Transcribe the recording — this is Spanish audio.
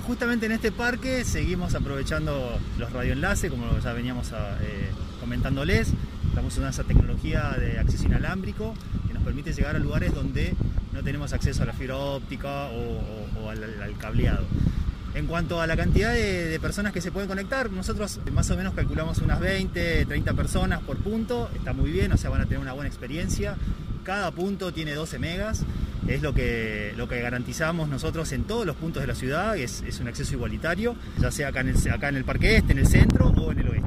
justamente en este parque seguimos aprovechando los radioenlaces, como ya veníamos comentándoles. Estamos usando esa tecnología de acceso inalámbrico que nos permite llegar a lugares donde no tenemos acceso a la fibra óptica o al cableado. En cuanto a la cantidad de personas que se pueden conectar, nosotros más o menos calculamos unas 20, 30 personas por punto. Está muy bien, o sea, van a tener una buena experiencia. Cada punto tiene 12 megas. Es lo que garantizamos nosotros en todos los puntos de la ciudad. Es un acceso igualitario, ya sea acá en el Parque Este, en el centro o en el oeste.